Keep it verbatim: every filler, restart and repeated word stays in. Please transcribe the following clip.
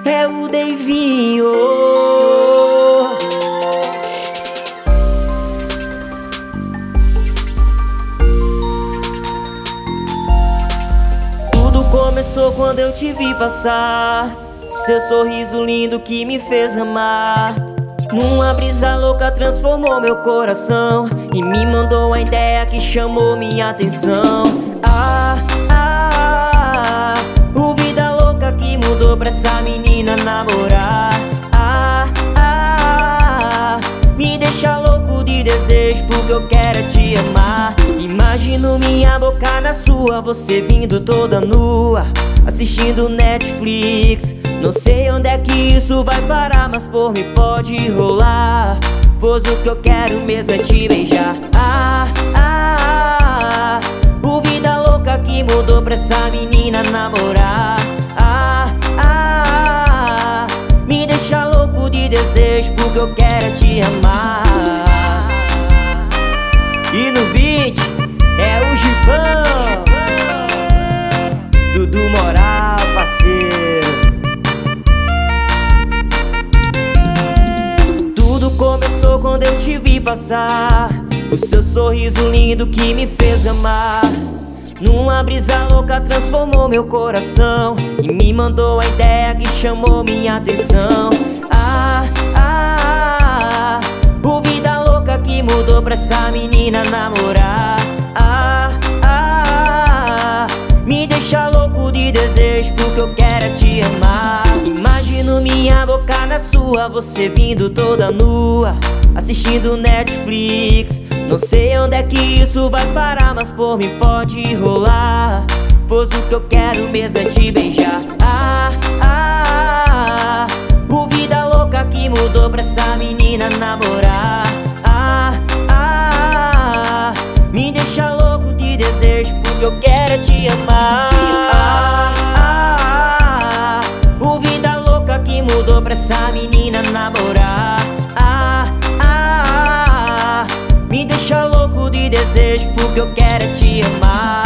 é o Deivinho. Tudo começou quando eu te vi passar, seu sorriso lindo que me fez amar. Numa brisa louca transformou meu coração e me mandou a ideia que chamou minha atenção. Ah, ah, ah, o vida louca que mudou pra essa menina namorar. Ah, ah, ah, me deixa louco de desejo porque eu quero é te amar. Imagino minha boca na sua, você vindo toda nua, assistindo Netflix. Não sei onde é que isso vai parar, mas por mim pode rolar, pois o que eu quero mesmo é te beijar. Ah, ah, ah, o vida louca que mudou pra essa menina namorar. Ah, ah, ah, me deixa louco de desejo porque eu quero é te amar. E no beat é o Gibão, Dudu Moral, parceiro. Tudo começou quando eu te vi passar, o seu sorriso lindo que me fez amar. Numa brisa louca transformou meu coração e me mandou a ideia que chamou minha atenção. Ah, ah, ah, o vida louca que mudou pra essa menina namorar. Ah, ah, ah, me deixa louco de desejo porque eu quero é te amar. Imagino minha boca na sua, você vindo toda nua, assistindo Netflix. Não sei onde é que isso vai parar, mas por mim pode rolar, pois o que eu quero mesmo é te beijar. Ah, ah, ah, o vida louca que mudou pra essa menina namorar. Ah, ah, ah, me deixa louco de desejo porque eu quero é te amar. Ah, ah, ah, o vida louca que mudou pra essa menina namorar. Ah, ah, ah, me deixa louco de desejo porque eu quero é te amar.